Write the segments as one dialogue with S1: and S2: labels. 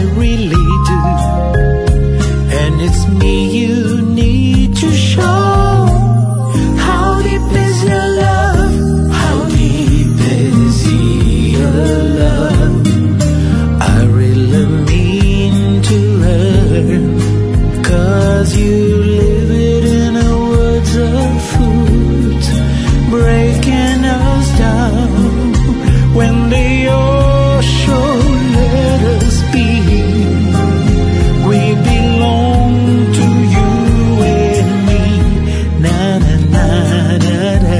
S1: really do. And it's me you need to show. How deep is your love? How deep is your love? I really mean to learn, 'cause you live it in a words of food, breaking us down when they all show let us be. We belong to you and me. Na na na na na.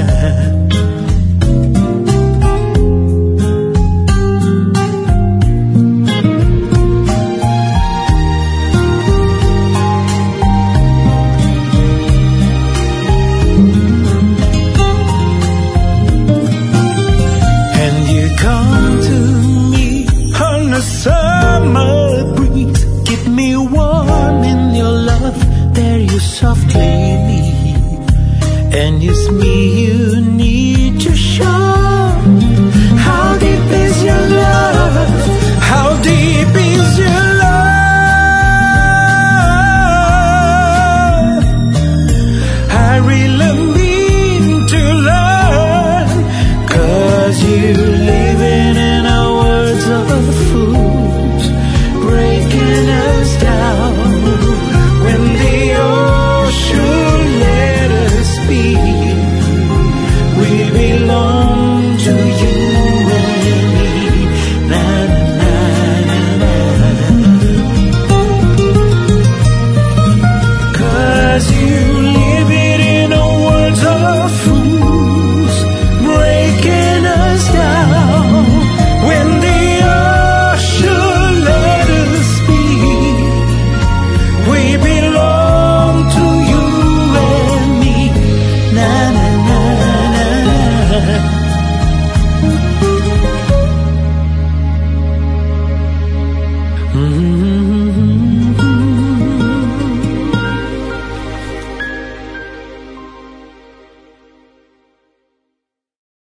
S1: And you come to me on a summer breeze, keep me warm in your love, there you softly leave. And it's me